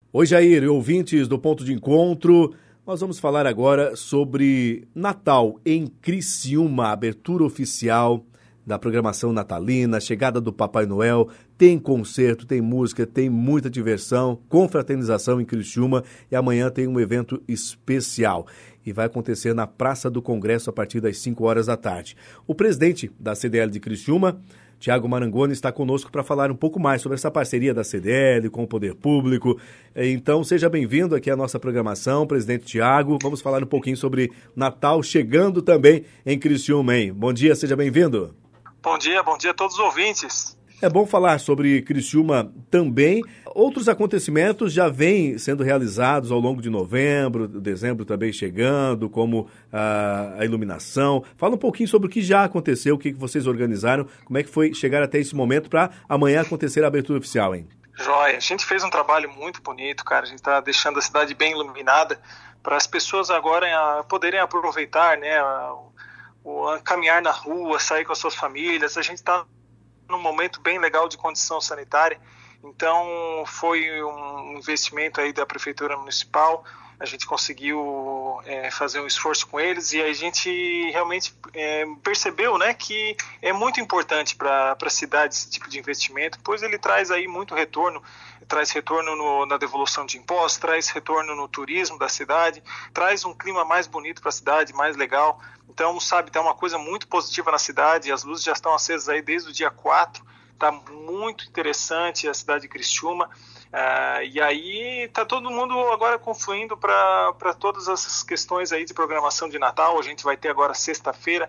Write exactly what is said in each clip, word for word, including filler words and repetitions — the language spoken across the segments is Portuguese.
Oi, Jair e ouvintes do Ponto de Encontro. Nós vamos falar agora sobre Natal em Criciúma, abertura oficial da programação natalina, chegada do Papai Noel. Tem concerto, tem música, tem muita diversão, confraternização em Criciúma e amanhã tem um evento especial. E vai acontecer na Praça do Congresso a partir das cinco horas da tarde. O presidente da C D L de Criciúma, Tiago Marangoni, está conosco para falar um pouco mais sobre essa parceria da C D L com o Poder Público. Então, seja bem-vindo aqui à nossa programação, presidente Tiago. Vamos falar um pouquinho sobre Natal chegando também em Criciúma, hein? Bom dia, seja bem-vindo. Bom dia, bom dia a todos os ouvintes. É bom falar sobre Criciúma também. Outros acontecimentos já vêm sendo realizados ao longo de novembro, dezembro também chegando, como a, a iluminação. Fala um pouquinho sobre o que já aconteceu, o que vocês organizaram, como é que foi chegar até esse momento para amanhã acontecer a abertura oficial, hein? Joia, a gente fez um trabalho muito bonito, cara. A gente está deixando a cidade bem iluminada para as pessoas agora poderem aproveitar, né, o, o, caminhar na rua, sair com as suas famílias. A gente está num momento bem legal de condição sanitária, então foi um investimento aí da Prefeitura Municipal. A gente conseguiu é, fazer um esforço com eles e a gente realmente é, percebeu, né, que é muito importante para a cidade esse tipo de investimento, pois ele traz aí muito retorno, traz retorno no, na devolução de impostos, traz retorno no turismo da cidade, traz um clima mais bonito para a cidade, mais legal. Então, sabe, tá uma coisa muito positiva na cidade, as luzes já estão acesas aí desde o dia quatro, tá muito interessante a cidade de Criciúma. Uh, e aí tá todo mundo agora confluindo para todas essas questões aí de programação de Natal. A gente vai ter agora sexta-feira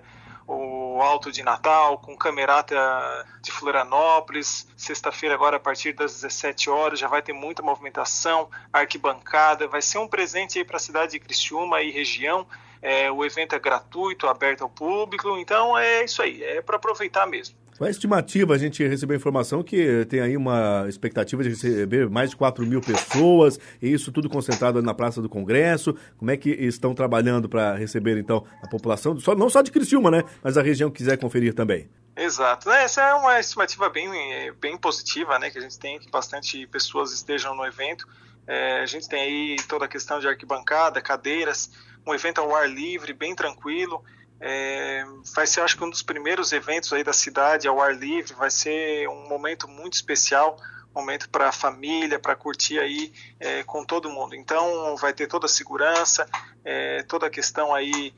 o Alto de Natal com Camerata de Florianópolis. Sexta-feira agora a partir das dezessete horas já vai ter muita movimentação, arquibancada. Vai ser um presente aí para a cidade de Criciúma e região. É, o evento é gratuito, aberto ao público, então é isso aí, é para aproveitar mesmo. Qual é a estimativa? A gente recebeu a informação que tem aí uma expectativa de receber mais de quatro mil pessoas, e isso tudo concentrado na Praça do Congresso. Como é que estão trabalhando para receber, então, a população, só, não só de Criciúma, né, mas a região que quiser conferir também? Exato. Essa é uma estimativa bem, bem positiva, né, que a gente tem, que bastante pessoas estejam no evento. É, a gente tem aí toda a questão de arquibancada, cadeiras, um evento ao ar livre, bem tranquilo. É, vai ser, acho que um dos primeiros eventos aí da cidade ao ar livre. Vai ser um momento muito especial, um momento para a família, para curtir aí é, com todo mundo. Então vai ter toda a segurança, é, toda a questão aí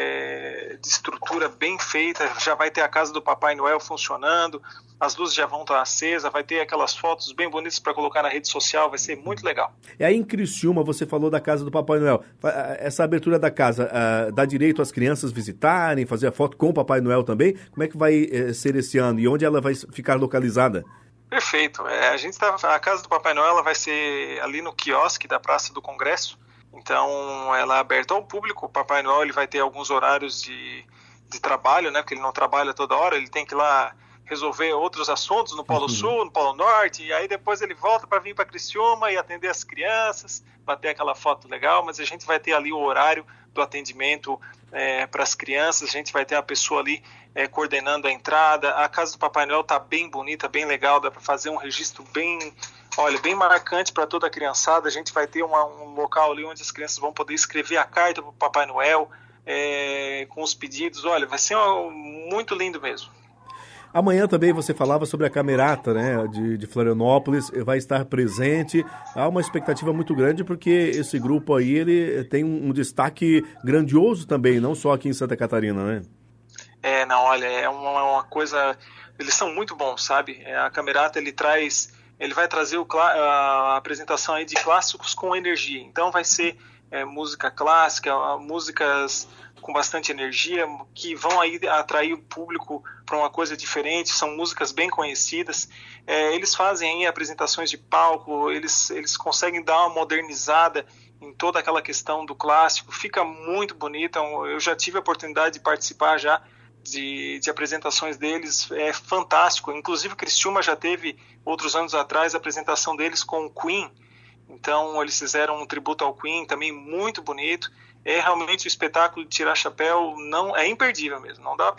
é, de estrutura bem feita. Já vai ter a casa do Papai Noel funcionando, as luzes já vão estar acesas, vai ter aquelas fotos bem bonitas para colocar na rede social, vai ser muito legal. E aí em Criciúma, você falou da casa do Papai Noel. Essa abertura da casa uh, dá direito às crianças visitarem, fazer a foto com o Papai Noel também? Como é que vai uh, ser esse ano e onde ela vai ficar localizada? Perfeito. É, a, gente tá, a casa do Papai Noel ela vai ser ali no quiosque da Praça do Congresso. Então ela é aberta ao público. O Papai Noel ele vai ter alguns horários de, de trabalho, né? Porque ele não trabalha toda hora, ele tem que ir lá resolver outros assuntos no Polo uhum. Sul, no Polo Norte, e aí depois ele volta para vir para Criciúma e atender as crianças, bater aquela foto legal. Mas a gente vai ter ali o horário do atendimento é, para as crianças, a gente vai ter a pessoa ali é, coordenando a entrada. A casa do Papai Noel está bem bonita, bem legal, dá para fazer um registro bem, olha, bem marcante para toda a criançada. A gente vai ter uma, um local ali onde as crianças vão poder escrever a carta para o Papai Noel, é, com os pedidos. Olha, vai ser um, muito lindo mesmo. Amanhã também você falava sobre a Camerata, né, de, de Florianópolis, vai estar presente. Há uma expectativa muito grande porque esse grupo aí ele tem um, um destaque grandioso também, não só aqui em Santa Catarina, né? É, não, olha, é uma, uma coisa... Eles são muito bons, sabe? A Camerata, ele traz... Ele vai trazer o, a apresentação aí de clássicos com energia. Então vai ser é, música clássica, músicas com bastante energia, que vão aí atrair o público para uma coisa diferente. São músicas bem conhecidas. É, eles fazem aí apresentações de palco, eles, eles conseguem dar uma modernizada em toda aquela questão do clássico. Fica muito bonito. Eu já tive a oportunidade de participar já de, de apresentações deles, é fantástico. Inclusive, Criciúma já teve, outros anos atrás, a apresentação deles com o Queen. Então, eles fizeram um tributo ao Queen, também muito bonito. É realmente o espetáculo de tirar chapéu, não, é imperdível mesmo, não dá a perder.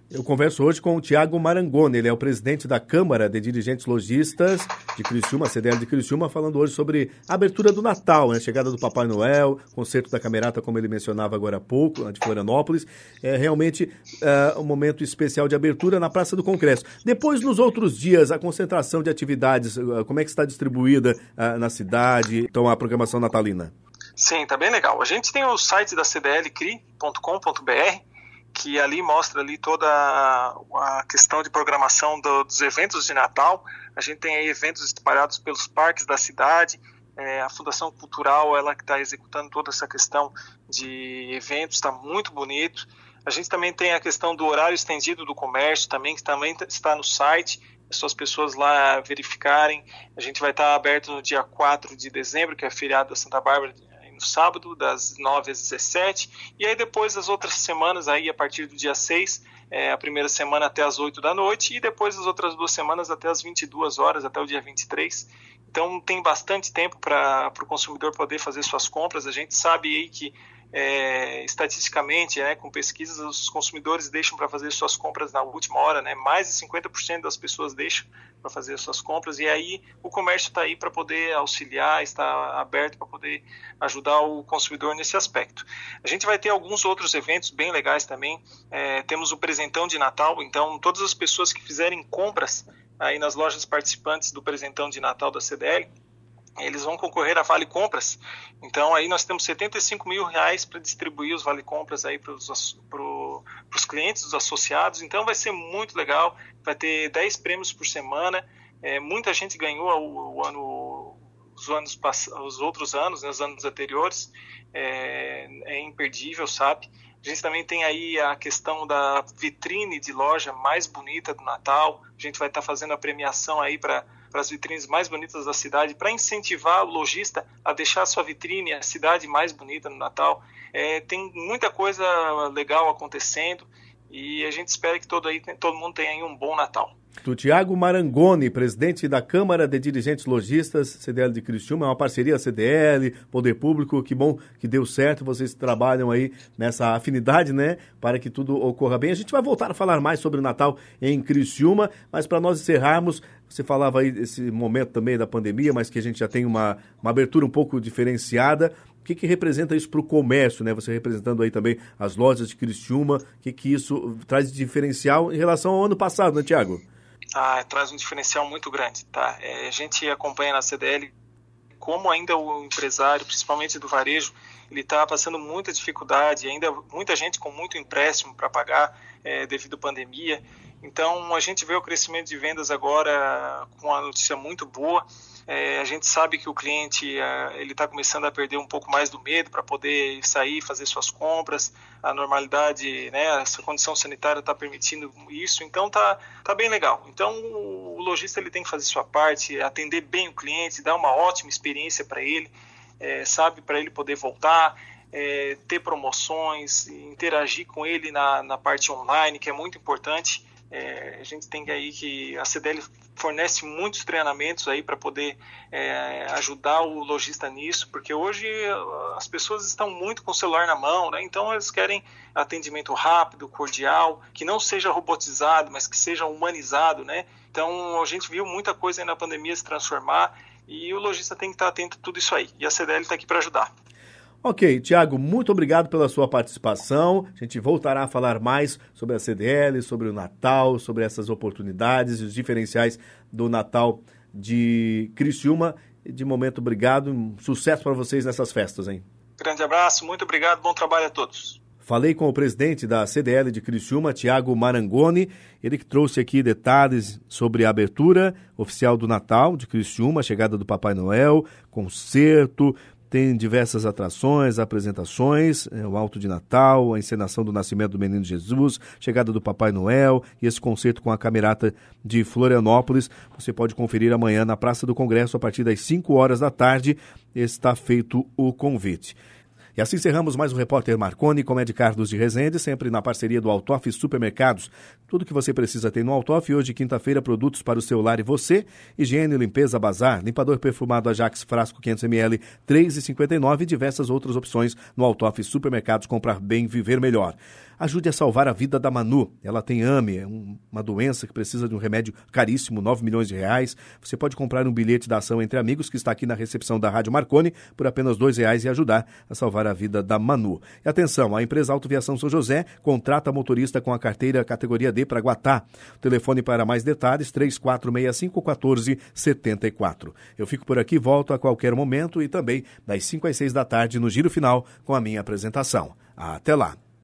Eu converso hoje com o Tiago Marangoni, ele é o presidente da Câmara de Dirigentes Lojistas de Criciúma, a C D L de Criciúma, falando hoje sobre a abertura do Natal, né? Chegada do Papai Noel, concerto da Camerata, como ele mencionava agora há pouco, de Florianópolis. É realmente uh, um momento especial de abertura na Praça do Congresso. Depois, nos outros dias, a concentração de atividades, uh, como é que está distribuída uh, na cidade, então a programação natalina? Sim, tá bem legal. A gente tem o site da c d l cri ponto com ponto b r, que ali mostra ali toda a questão de programação do, dos eventos de Natal. A gente tem aí eventos espalhados pelos parques da cidade, é, a Fundação Cultural, ela que está executando toda essa questão de eventos, está muito bonito. A gente também tem a questão do horário estendido do comércio também, que também está no site, é só as pessoas lá verificarem. A gente vai estar aberto no dia quatro de dezembro, que é feriado da Santa Bárbara, no sábado, das nove às dezessete, e aí depois as outras semanas, aí a partir do dia seis, é, a primeira semana até as oito da noite, e depois as outras duas semanas até as vinte e duas horas, até o dia vinte e três. Então tem bastante tempo para o consumidor poder fazer suas compras. A gente sabe aí que É, estatisticamente, né, com pesquisas, os consumidores deixam para fazer suas compras na última hora, né, mais de cinquenta por cento das pessoas deixam para fazer suas compras, e aí o comércio está aí para poder auxiliar, está aberto para poder ajudar o consumidor nesse aspecto. A gente vai ter alguns outros eventos bem legais também. É, temos o Presentão de Natal, então todas as pessoas que fizerem compras aí nas lojas participantes do Presentão de Natal da C D L, eles vão concorrer a Vale Compras. Então aí nós temos setenta e cinco mil reais para distribuir os Vale Compras aí para os clientes, os associados. Então vai ser muito legal, vai ter dez prêmios por semana. É, muita gente ganhou o, o ano, os, anos, os outros anos, né, os anos anteriores. É, é imperdível, sabe? A gente também tem aí a questão da vitrine de loja mais bonita do Natal. A gente vai estar fazendo a premiação aí para para as vitrines mais bonitas da cidade, para incentivar o lojista a deixar a sua vitrine, a cidade mais bonita no Natal. É, tem muita coisa legal acontecendo e a gente espera que todo, aí, todo mundo tenha aí um bom Natal. Do Tiago Marangoni, presidente da Câmara de Dirigentes Lojistas, C D L de Criciúma, é uma parceria C D L, Poder Público, que bom que deu certo, vocês trabalham aí nessa afinidade, né, para que tudo ocorra bem. A gente vai voltar a falar mais sobre o Natal em Criciúma, mas para nós encerrarmos, você falava aí desse momento também da pandemia, mas que a gente já tem uma, uma abertura um pouco diferenciada. O que, que representa isso para o comércio, né? Você representando aí também as lojas de Criciúma, o que, que isso traz de diferencial em relação ao ano passado, né, Tiago? Ah, traz um diferencial muito grande, tá? É, a gente acompanha na C D L como ainda o empresário, principalmente do varejo, ele está passando muita dificuldade, ainda muita gente com muito empréstimo para pagar é, devido à pandemia. Então, a gente vê o crescimento de vendas agora com uma notícia muito boa. É, a gente sabe que o cliente é, ele está começando a perder um pouco mais do medo para poder sair, fazer suas compras. A normalidade, né, essa condição sanitária está permitindo isso, então tá, tá bem legal. Então, o lojista ele tem que fazer sua parte, atender bem o cliente, dar uma ótima experiência para ele, é, sabe, para ele poder voltar. É, ter promoções, interagir com ele na, na parte online, que é muito importante. É, a gente tem aí que a C D L fornece muitos treinamentos aí para poder é, ajudar o lojista nisso, porque hoje as pessoas estão muito com o celular na mão, né? Então eles querem atendimento rápido, cordial, que não seja robotizado, mas que seja humanizado, né? Então a gente viu muita coisa aí na pandemia se transformar e o lojista tem que estar atento a tudo isso aí, e a C D L está aqui para ajudar. Ok, Tiago, muito obrigado pela sua participação. A gente voltará a falar mais sobre a C D L, sobre o Natal, sobre essas oportunidades e os diferenciais do Natal de Criciúma. De momento, obrigado. Sucesso para vocês nessas festas, hein? Grande abraço, muito obrigado, bom trabalho a todos. Falei com o presidente da C D L de Criciúma, Tiago Marangoni, ele que trouxe aqui detalhes sobre a abertura oficial do Natal de Criciúma, a chegada do Papai Noel, concerto. Tem diversas atrações, apresentações, o Alto de Natal, a encenação do nascimento do Menino Jesus, chegada do Papai Noel e esse concerto com a Camerata de Florianópolis. Você pode conferir amanhã na Praça do Congresso a partir das cinco horas da tarde. Está feito o convite. E assim encerramos mais um Repórter Marconi com Ed Carlos de Rezende, sempre na parceria do Altoff Supermercados. Tudo que você precisa tem no Altoff. Hoje, quinta-feira, produtos para o seu lar e você. Higiene, limpeza, bazar, limpador perfumado Ajax frasco quinhentos mililitros, três reais e cinquenta e nove centavos e diversas outras opções no Altoff Supermercados. Comprar bem, viver melhor. Ajude a salvar a vida da Manu. Ela tem A M E, é uma doença que precisa de um remédio caríssimo, nove milhões de reais. Você pode comprar um bilhete da ação Entre Amigos, que está aqui na recepção da Rádio Marconi, por apenas dois reais e ajudar a salvar a vida da Manu. E atenção, a empresa Autoviação São José contrata motorista com a carteira categoria D para Guatá. O telefone para mais detalhes, três quatro seis cinco, um quatro sete quatro. Eu fico por aqui, volto a qualquer momento e também das cinco às seis da tarde no Giro Final com a minha apresentação. Até lá!